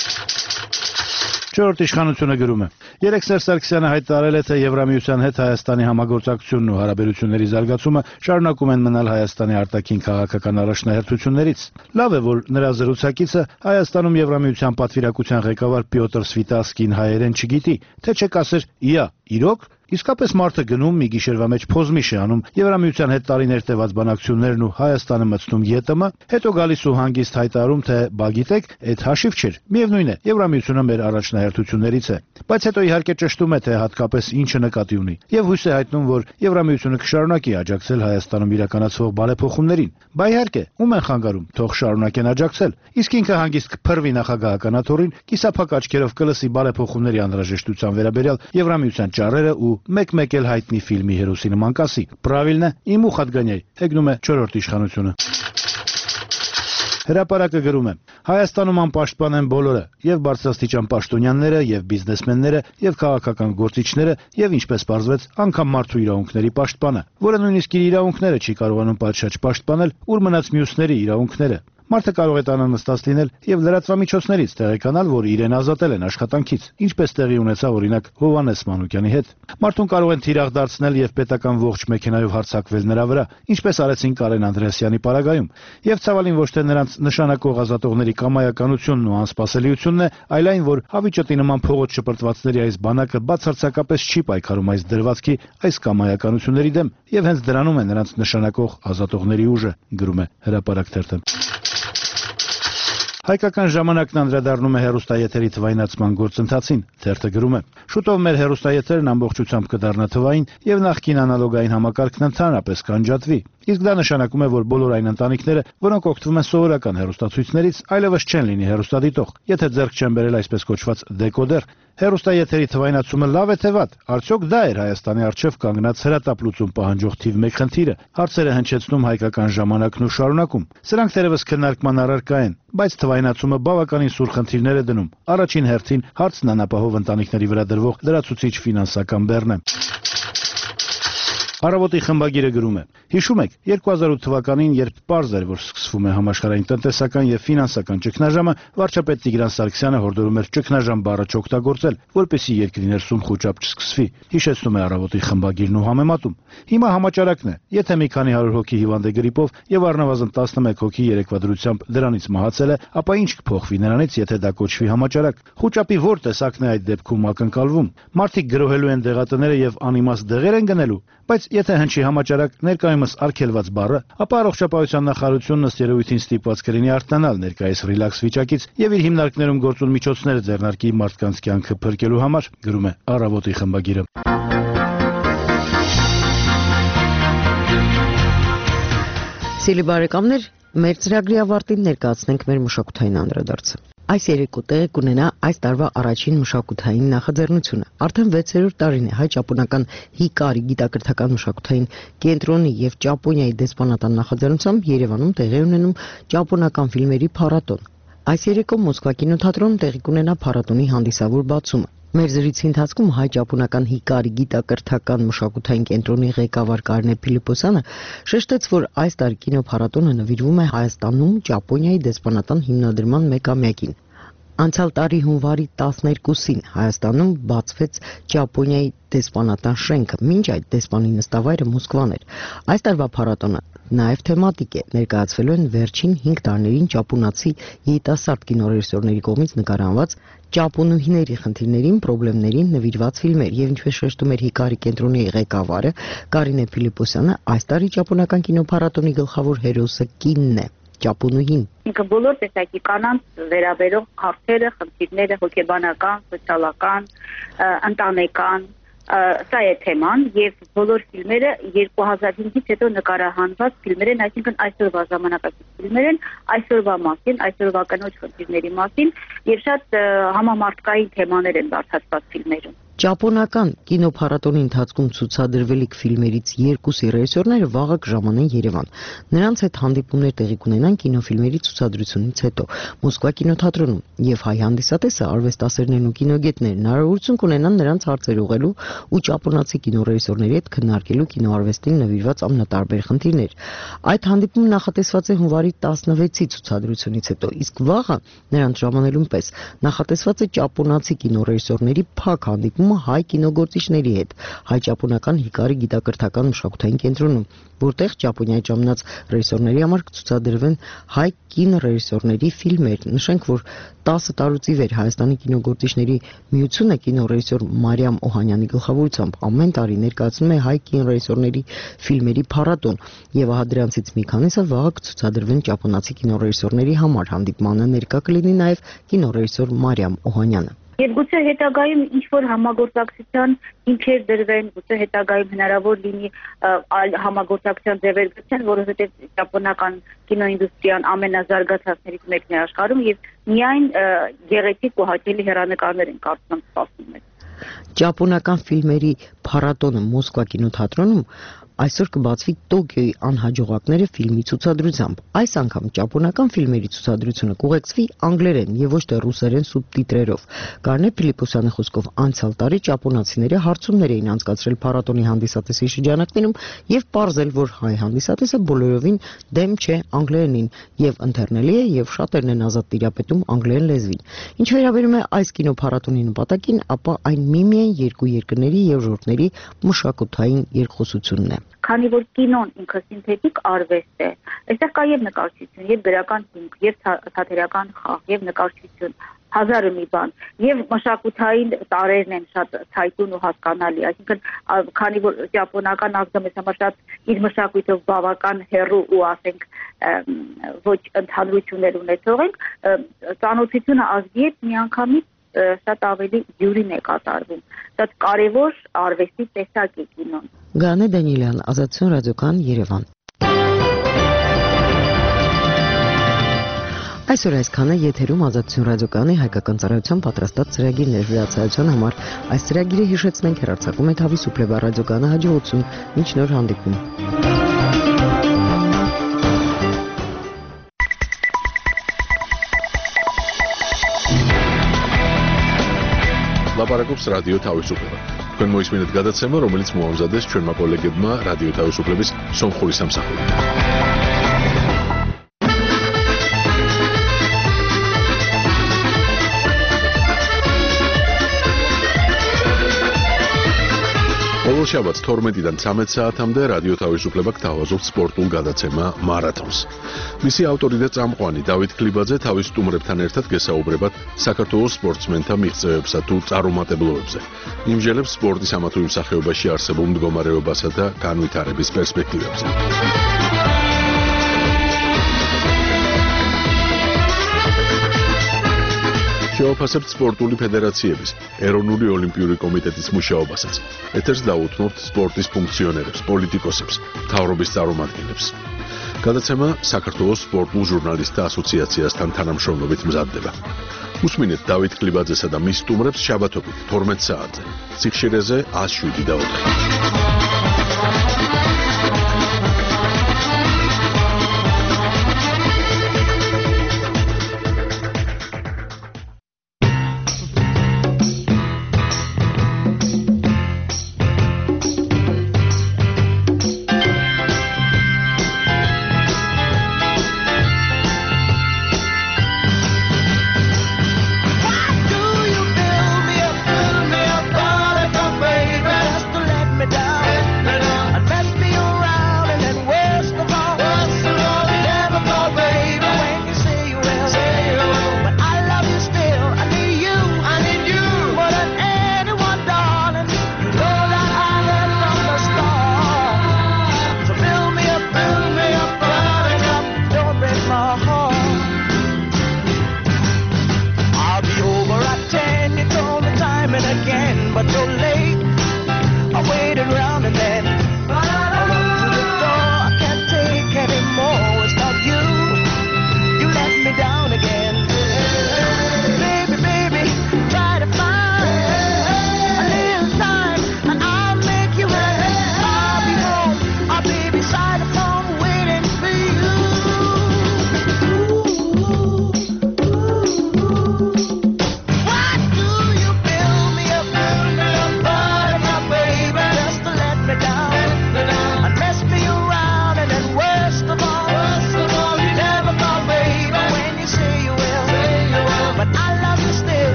Չորրորդ իշխանությունը գրում է. Երեկ Սերժ Սարգսյանը հայտարարել է, թե Եվրամիության հետ Հայաստանի համագործակցությունն ու հարաբերությունների զարգացումը շարունակում են մնալ Հայաստանի արտաքին քաղաքական առաջնահերթություններից։ Լավ է, որ նրա զրուցակիցը Հայաստանում Եվրամիության պատվիրակության ղեկավար Պյոտր Սվիտալսկին հայերեն չգիտի, թե չէ կասեր՝ «Իա, իրոք»։ Իսկապես մարդը գնում մի գիշերվա մեջ փոզմիշ է անում Եվրամիության հետ տարիներ տևած բանակցություններն ու Հայաստանը մտցնում ԵՏՄ, հետո գալիս ու հանգիստ հայտարարում, թե բա գիտեք, այդ հաշիվ չէր։ Միևնույն է, Եվրամիությունը մեր առաջնահերթություններից է, բայց հետո իհարկե ճշտում է, թե հատկապես ինչը նկատի ունի, եւ հույս է հայտնում, որ Եվրամիությունը կշարունակի աջակցել Հայաստանում իրականացվող բարեփոխումներին։ Բա իհարկե, ում են խանգարում, թող շարունակեն աջակցել։ Իսկ ինքը հանգիստ կփռվի նախագահական աթոռին, կիսափակ աչքերով կլսի բարեփոխումների անհրաժեշտության վերաբերյալ Եվրամիության ճառերը ու մեկ-մեկ էլ հայտնի ֆիլմի հերոսի նման կասի. «Պրավիլնը, իմ ուխ отгоняй», հեգնում է չորրորդ իշխանությունը։ Հրապարակը գրում է. Հայաստանում անպաշտպան են բոլորը, եւ բարձրաստիճան պաշտոնյաները, եւ բիզնեսմենները, եւ քաղաքական գործիչները, եւ ինչպես պարզվեց, անգամ մարդու իրավունքների պաշտպանը, որը նույնիսկ իր իրավունքները չի կարողանում պատշաճ պաշտպանել, ուր մնաց մյուսների իրավունքները։ Մարդը կարող է տանանստած լինել եւ լրատվամիջոցներից տեղեկանալ, որ իրեն ազատել են աշխատանքից, ինչպես տեղի ունեցավ օրինակ Հովհաննես Մանուկյանի հետ։ Մարդուն կարող են թիրախ դարձնել եւ պետական ողջ մեքենայով հարձակվել նրա վրա, ինչպես արեցին Կարեն Անդրեասյանի պարագայում։ Եվ ցավալին ոչ թե նրանց նշանակող ազատողների կամայականությունն ու անսպասելիությունն է, այլ այն, որ հավիճտի նման փողոց շպրտվածների այս բանակը բացարձակապես չի պայքարում այս դրվածքի, այս կամայականությունների դեմ, եւ հենց դրանում է նրանց նշանակող ազատողների ուժը, գրում է Հրապարակ թերթը։ Հայկական ժամանակն անդրադառնում է հեռուստաեթերի թվայնացման գործընթացին, թերթը գրում է. Շուտով մեր հեռուստաեթերն ամբողջությամբ կդառնա թվային եւ նախկին անալոգային համակարգն ընդհանրապես կանջատվի։ Իսկ դա նշանակում է, որ բոլոր այն ընտանիքները, որոնք օգտվում են սովորական հեռուստացույցներից, այլևս չեն լինի հեռուստադիտող, եթե ձեռք չեն բերել այսպես կոչված դեկոդեր։ Հեռուստաեթերի թվայնացումը լավ է թե վատ։ Արդյոք դա էր Հայաստանի առջև կանգնած հրատապլուծում պահանջող թիվ 1 խնդիրը։ Հարցերը հնչեցնում Հայկական ժամանակն ու շարունակում։ Սրանք թերևս քննարկման առարկա են, բայց թվայնացումը բավականին սուր խնդիրներ է դնում։ Առաջին հերթին հարցն անապահով ընտանիքների վրա դրվող լրացուցիչ ֆինանսական բեռն է։ Առավոտի խմբագիրը գրում է. Հիշում եք, 2008 թվականին, երբ պարզ էր, որ սկսվում է համաշխարհային տնտեսական եւ ֆինանսական ճգնաժամը, վարչապետ Տիգրան Սարգսյանը հորդորում էր ճգնաժամ բառը չօգտագործել, որպեսզի երկրի ներսում խոճապ չսկսվի։ Հիշեցնում է Առավոտի խմբագիրն ու համեմատում։ Հիմա համաճարակն է, եթե մի քանի 100 հոգի հիվանդ է գրիպով եւ առնվազն 11 հոգի երեկվա դրությամբ դրանից մահացել է, ապա ինչ կփոխվի նրանից, եթե դա կոչվի համաճարակ։ Խոճապի որ տեսակն է այդ դեպքում ակնկալվում։ Մարդիկ գրոհելու են դեղատները եւ անիմաստ դեղեր են գնելու, բայց եթե հնչի համաճարակ ներկայումս արգելված բառը, ապա առողջապահության նախարարությունն ըստ երևույթին ստիպված կլինի արթնանալ ներկայիս ռիլաքս վիճակից եւ իր հիմնարկներում գործուն միջոցները ձեռնարկի մարդկանց կյանքը փրկելու համար, գրում է Առավոտի խմբագիրը։ Սիրելի բարեկամներ, մեր ծրագրի ավարտին ներկայացնենք մեր մշակութային անդրադարձը։ Այս երեկո տեղի կունենա այս տարվա առաջին մշակութային նախաձեռնությունը։ Արդեն 6-րդ տարին է հայ-ճապոնական Հիկարի գիտակրթական մշակութային կենտրոնի եւ Ճապոնիայի դեսպանատան նախաձեռնությամբ Երևանում տեղի ունենում ճապոնական ֆիլմերի փառատոն։ Այս երեկո Մոսկվա կինոթատրոնում տեղի կունենա փառատոնի հանդիսավոր բացումը։ Մեր զրույցի ընթացքում հայ-ճապոնական Հիկարի գիտակրթական մշակութային կենտրոնի ղեկավար Կարինե Փիլիպոսյանը շեշտեց, որ այս տարի կինոփառատոնը նվիրվում է Հայաստանում Ճապոնիայի դեսպանատան հիմնադրման մեկամյակին։ Անցյալ տարի հունվարի 12-ին Հայաստանում բացվեց Ճապոնիայի դեսպանատան շենքը, մինչ այդ դեսպանի նստավայրը Մոսկվան էր։ Այս տարվա փառատոնը նաև թեմատիկ է, ներկայացվելու են վերջին 5 տարիներին ճապոնացի երիտասարդ կինոռեժիսորների կողմից նկարահանված ճապոնուհիների խնդիրներին, խնդիրներին նվիրված ֆիլմեր, եւ ինչպես շեշտում էր Հիկարի կենտրոնի ղեկավարը Կարինե Փիլիպոսյանը, այս տարի ճապոնական կինոփառատոնի գլխավոր հերոսը կինն է, ճապոնուհին։ Ինքը բոլոր տեսակի կանանց վերաբերող հարցերը, խնդիրները հոգեբանական, սոցիալական, ընտանեկան սա է թեման եւ բոլոր ֆիլմերը 2005-ից հետո նկարահանված ֆիլմեր են, այսինքն այսօրվա ժամանակակից ֆիլմեր են, այսօրվա մասին, այսօրվա կնոջ խնդիրների մասին եւ շատ համամարտկային թեմաներ են բարձրացված ֆիլմերում։ Ճապոնական կինոփառատոնի ընթացքում ցուցադրվելիք ֆիլմերից երկուսի ռեժիսորները վաղը կժամանեն Երևան։ Նրանց հետ հանդիպումներ տեղի կունենան կինոֆիլմերի ցուցադրությունից հետո Մոսկվա կինոթատրոնում եւ հայ հանդիսատեսը արվեստասերներն ու կինոգետներն հնարավորություն կունենան նրանց հարցեր ուղղելու ու ճապոնացի կինոռեժիսորների հետ քննարկելու կինոարվեստին նվիրված ամենատարբեր խնդիրներ։ Այդ հանդիպումը նախատեսված է հունվարի 16-ի ցուցադրությունից հետո, իսկ վաղը նրանց ժամանելուն պես նախատեսված է ճապոնացի կինոռեժիսորների փակ հանդիպում հայ կինոգործիչների հետ հայ-ճապոնական Հիկարի գիտակրթական մշակութային կենտրոնում, որտեղ Ճապոնիայի ժամանած ռեժիսորների համար կցուցադրվեն հայ կինոռեժիսորների ֆիլմեր։ Նշենք, որ 10 տարուց ի վեր Հայաստանի կինոգործիչների միությունը կինոռեժիսոր Մարիամ Օհանյանի գլխավորությամբ ամեն տարի ներկայացնում է հայ կինոռեժիսորների ֆիլմերի փառատոն, եւ ահա դրանցից մի քանիսը վաղը կցուցադրվեն ճապոնացի կինոռեժիսորների համար։ Հանդիպմանը ներկա կլինի նաեւ կինոռեժիսոր Մարիամ Օհանյանը։ Եվ գուցե հետագայում ինչ-որ համագործակցության հիմքեր դրվեն, գուցե հետագայում հնարավոր լինի այլ համագործակցության ձևեր գտնեն, որովհետև ճապոնական կինոինդուստրիան ամենազարգացածներից մեկն է աշխարհում եւ միայն գեղեցիկ ու հաճելի հեռանկարներ են կարծում սպասում մեզ։ Ճապոնական ֆիլմերի փառատոնը Մոսկվա կինոթատրոնում այսօր կբացվի Տոկիոյի անհաջողակները ֆիլմի ցուցադրությամբ։ Այս անգամ ճապոնական ֆիլմերի ցուցադրությունը կուղեկցվի անգլերեն եւ ոչ թե ռուսերեն սուբտիտրերով։ Կարինե Փիլիպոսյանի խոսքով անցյալ տարի ճապոնացիները հարցումներ էին անցկացրել փառատոնի հանդիսատեսի շրջանակներում եւ պարզել, որ հայ հանդիսատեսը բոլորովին դեմ չէ անգլերենին եւ ընթերնելի է եւ շատերն են ազատ տիրապետում անգլերեն լեզվին։ Ինչ վերաբերում է այս կինոփառատոնի նպատակին, ապա այն միմիայն երկու երկրների եւ ժողովրդների մշակութային երկխոսությունն է։ Քանի որ կինոն ինքը սինթետիկ արվեստ է, այստեղ կա եւ նկարչություն, եւ գրական հիմք, եւ թատերական խաղ, եւ նկարչություն, հազարը մի բան, եւ մշակութային տարերն են շատ ցայտուն ու հասկանալի, այսինքն քանի որ ճապոնական ազգը մեզ համար շատ իր մշակույթով բավական հեռու ու ասենք ոչ ընդհանրություններ ունեցող ենք, ծանոթությունը ազգի հետ միանգամից շատ ավելի յուրին է կատարվում։ Շատ կարևոր արվեստի տեսակ է կինոն։ Գանե Դանիելյան, Ազատություն ռադիոկան, Երևան։ Այսօր այսքանը եթերում Ազատություն ռադիոկանի հայկական ծառայության պատրաստած ծրագիրն էր վերացայության համար։ Այս ծրագիրը հիշեցնենք հեռարձակում է Թավի Սուպլեբա ռադիոկանը հաջողություն։ Մինչ նոր հանդիպում։ Լապարակობს ռադիո Թավիսուպլեբը։ Თქვენ მოისმინეთ გადაცემა, რომელიც მოამზადეს ჩვენმა კოლეგებმა რადიო თავისუფლების სომხური სამსახური. Շաբաթ 12-დან 13 საათამდე რადიო თავისუფლება გთავაზობს სპორტულ გადაცემა მარათონს. მისი ავტორი და წამყვანი დავით ქლიბაძე თავის სტუმრებთან ერთად გესაუბრებათ საქართველოს სპორტსმენთა მიღწევებსა თუ წარუმატებლობებზე. იმჟელებს სპორტის ამა თუ იმ სახეობაში არსებულ მდგომარეობასა და განვითარების პერსპექტივებზე. Შეაფასებთ სპორტული ფედერაციების, ეროვნული ოლიმპიური კომიტეტის მუშაობასაც. ეთერს დაუთმობთ სპორტის ფუნქციონერებს, პოლიტიკოსებს, მთავრობის წარმომადგენლებს. გადაცემა საქართველოს სპორტულ ჟურნალისტთა ასოციაციასთან თანამშრომლობით მზადდება. უსმინეთ დავით კლიბაძესა და მის სტუმრებს შაბათობით 12 საათზე. სიხშირეზე 107.4.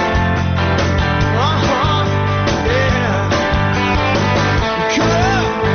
Come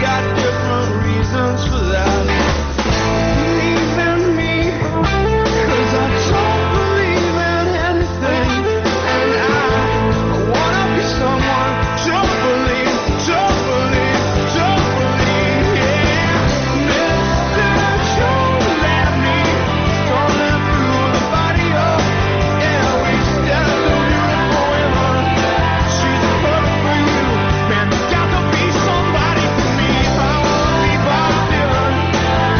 got different reasons for that. Believe in me, 'cause I don't believe in anything, and I wanna be someone. Don't believe, don't believe, don't believe, yeah. Mister, don't let me falling through the body of, yeah, we stand so beautiful women. She's perfect for you, man. Got to be somebody for me. I wanna be Bob Dylan.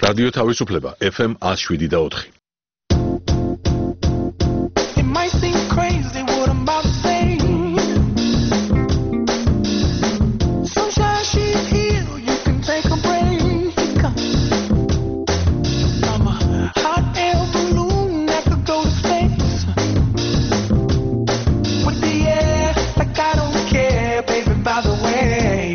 რადიო თავისუფლება FM 107.4. It might seem crazy what I'm about to say. Sunshine, she's here, you can take a break. I'm a hot air balloon that could go to space. With the air, like I don't care, baby, by the way.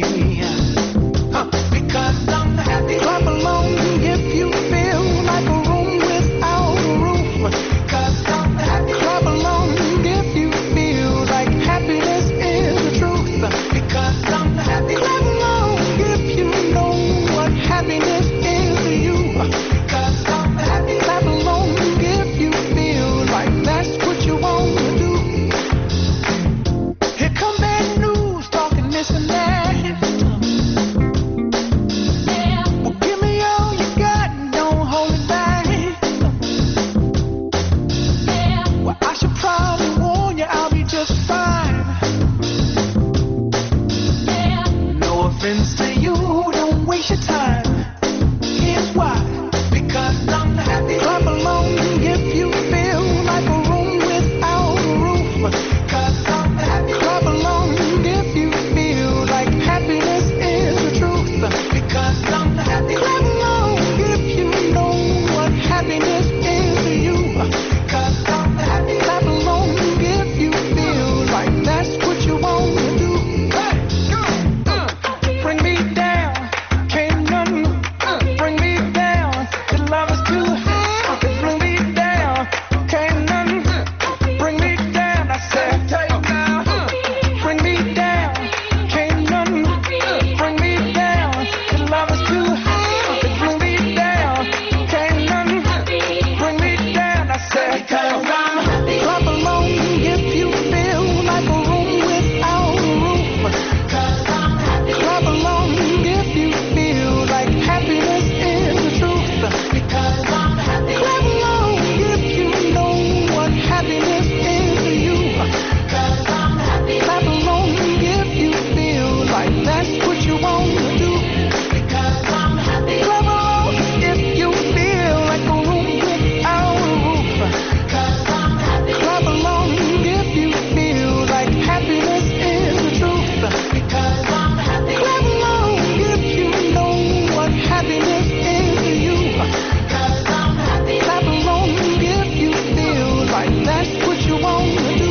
Because I'm happy. Clap along if you feel like a room without a roof. Because I'm happy. Clap along if you feel like happiness is the truth. Because I'm happy. Clap along if you know what happiness is to you. Because I'm happy. Clap along if you feel like that's what you want to do. Here come bad news talking this and that. Well, give me all you got and don't hold it back. Well, I should probably warn you, I'll be just fine. No offense to you, don't waste your time. Here's why. Because I'm happy. Clap along if you feel like a room without a roof. Because I'm happy. Clap along if you feel like happiness is the truth. Because I'm happy. Clap along if you know what happiness is to you. Because I'm happy. Clap along if you feel like that's what you want to do. Bring me down, can't nothing bring me down. The love is too high. Bring me down, can't nothing bring me down. I said, bring me down, can't nothing bring me down. The love is too high. Bring me down, can't nothing bring me down. I said, because I'm happy. Clap along if you feel like a room without a roof. Because I'm happy. Clap along if you feel like happiness is the truth. Because I'm happy. Clap along if you know what happiness is to you. Because I'm happy. Clap along if you feel like that's what you want to do. Because I'm happy. Clap along if you feel like a room without a roof. Because I'm happy. Clap along if you feel like happiness is the truth. Because I'm happy. Clap along if you know what happiness is to you. Because I'm happy. Clap along if you feel like that's what you want to do.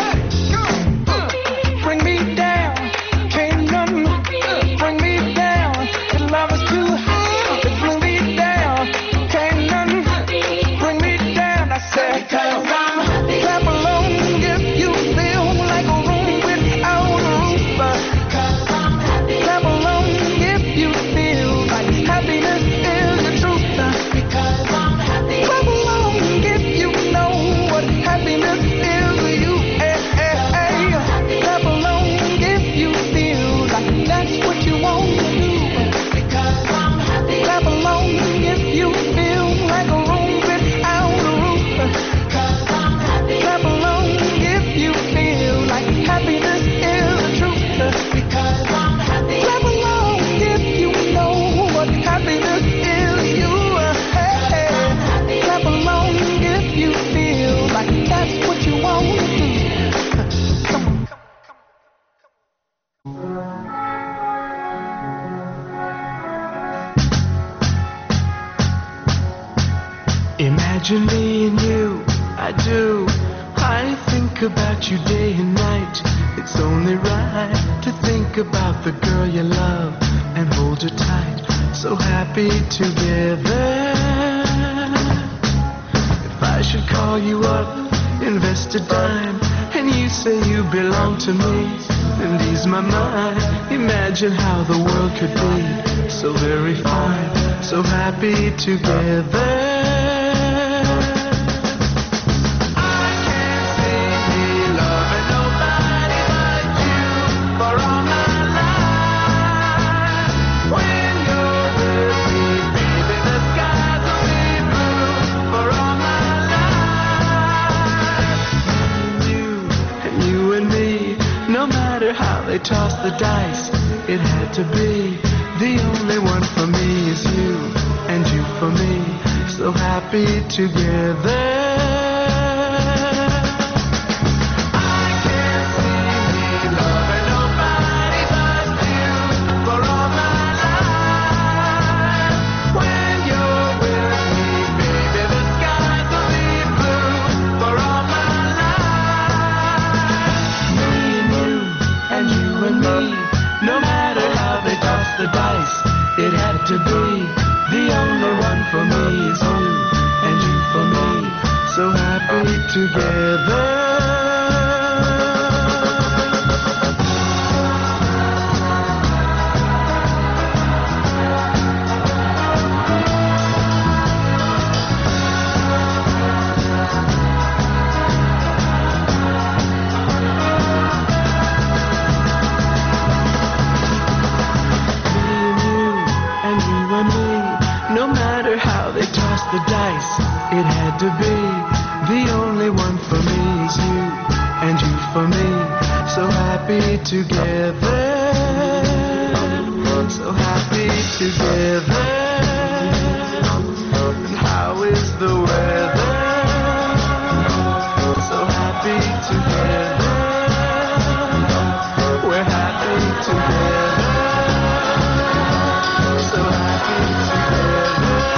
Bring me down, can't nothing bring me down. The love is too high. Bring me down, can't nothing bring me down. I said, because I'm happy. Clap along if you feel like a room without a roof. Because I'm happy. Clap along if you feel like happiness is the truth. Because I'm happy. Clap along if you know what happiness is to you. Clap along if you feel like that's what you want to do. Because I'm happy. Clap along if you feel like a room without a roof. Because I'm happy. Clap along if you feel like happiness is the truth. Because I'm happy. Clap along if you know what happiness is to you. Clap along if you feel like that's what you want to do. Come on. Imagine me and you, I do. I think about you day and night. It's only right to think about the girl you love and hold her tight. So happy together. If I should call you up, invest a dime, and you say you belong to me, then ease my mind. Imagine how the world could be so very fine, so happy together. They tossed the dice, it had to be. The only one for me is you, and you for happy together. The dice, it had to be the only one for me is you and you for me, so happy together. The dice, it had to be the only one for me is you and you for me, so happy together, so happy together. And how is the weather? So happy together, we're happy together, so happy together.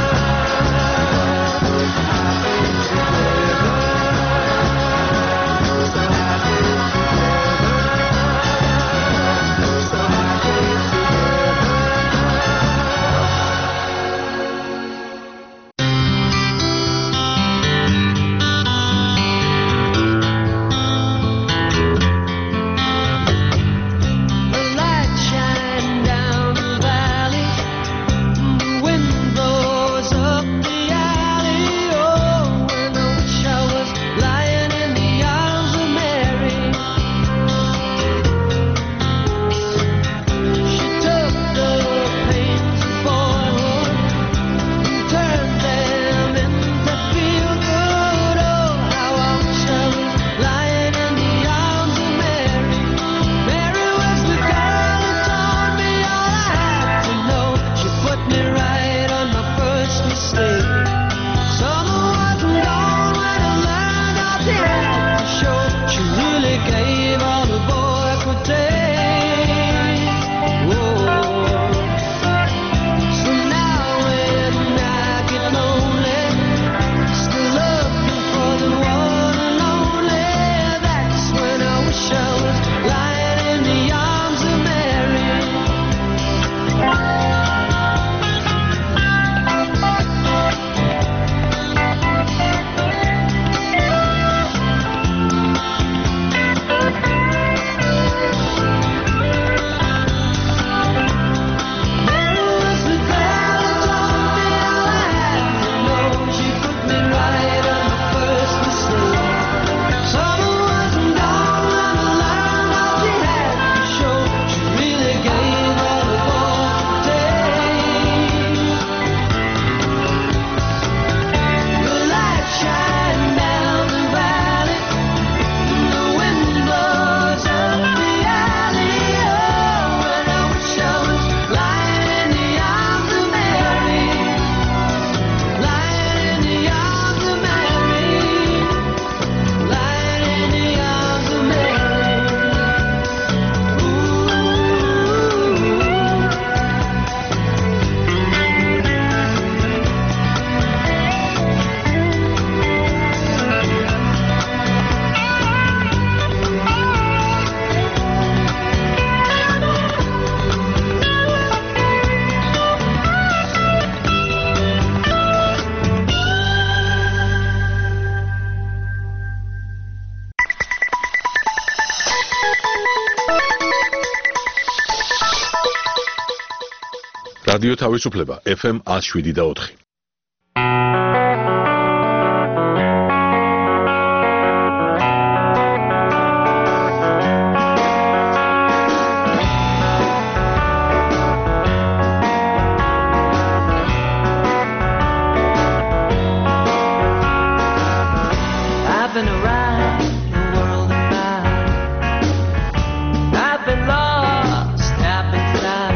რადიო თავისუფლება FM 107.4.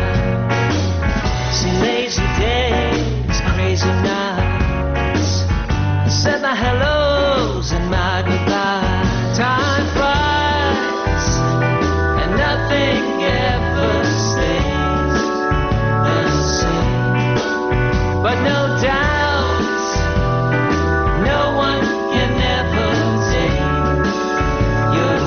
Lazy days, crazy nights. hellos and my goodbyes. Time flies and nothing ever stays the same. But no doubt, no one can ever take your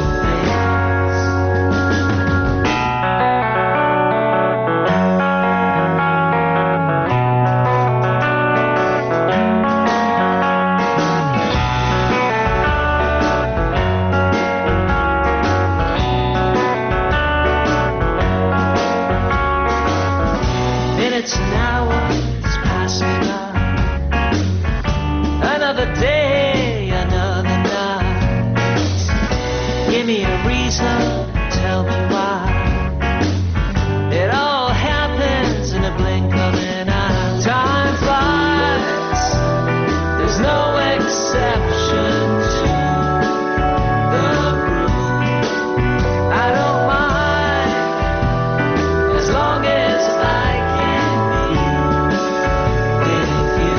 minutes and hours passing by. Another day, another night. Give me a reason, tell me why. It all happens in a blink of an eye. Time flies, there's no exception to the rule. I don't mind as long as I can be with you.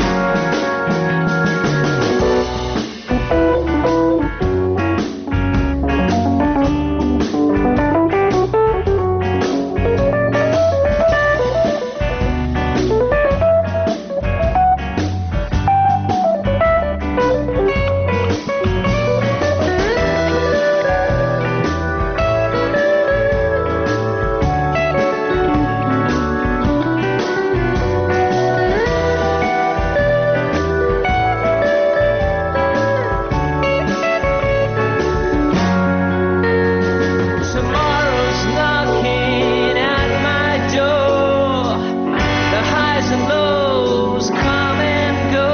Tomorrow's knocking at my door. The highs and lows come and go.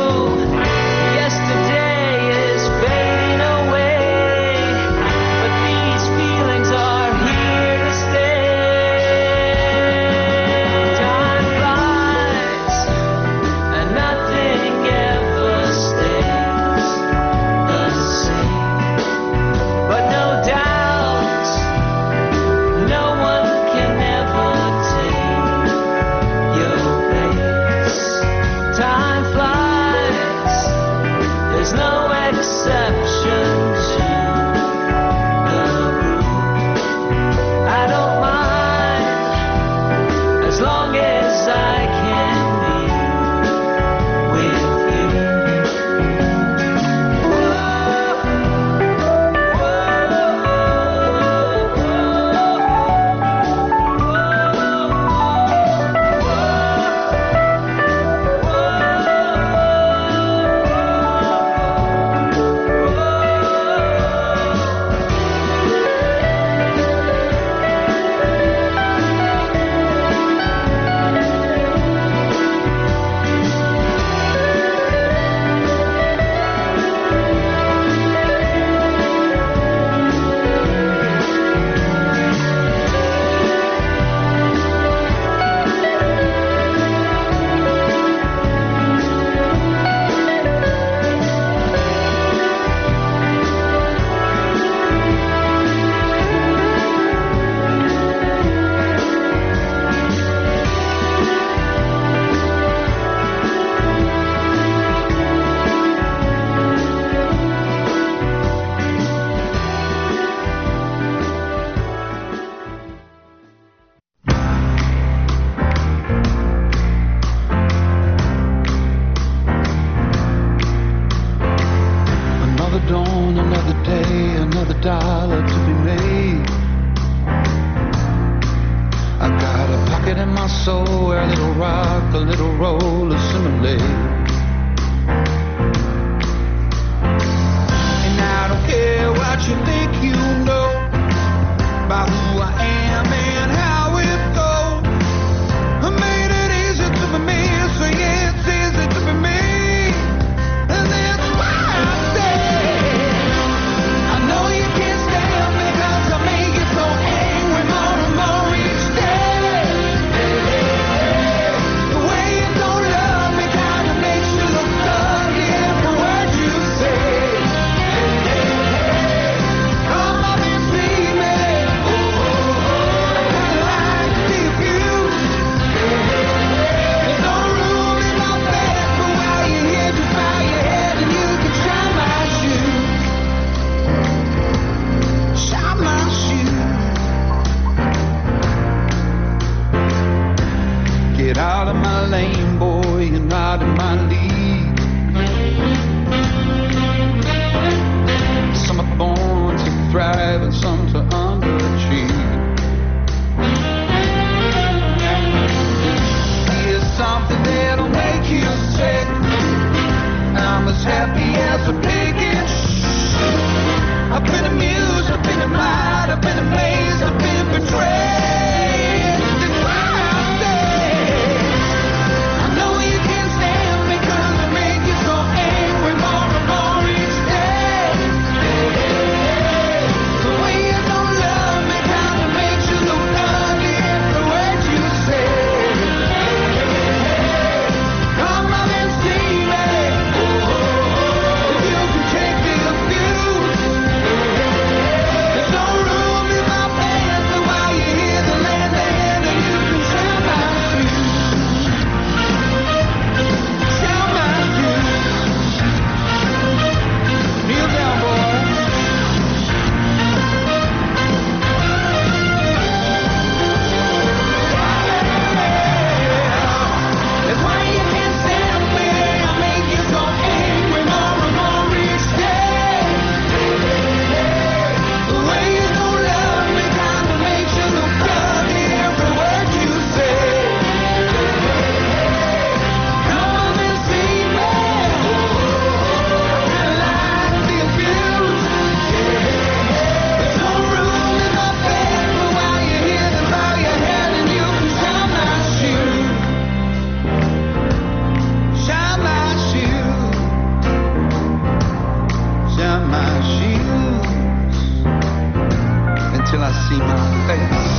Yesterday is fading away, but these feelings are here to stay. Time flies and nothing ever stays the same. But no doubt, no one can ever take your place. Time flies, there's no exception to the rule. I don't mind as long as I can be with you. Another dawn, another day, another dollar to be made. I got a pocket in my soul where a little rock, a little roll assimilate. And I don't care what you think you know about who I am and how it goes. I made it easy to be me, so yeah, it's easy to be me. And that's why I say I know you can't stand me 'cause I make you so angry more and more each day. The way you don't see my face.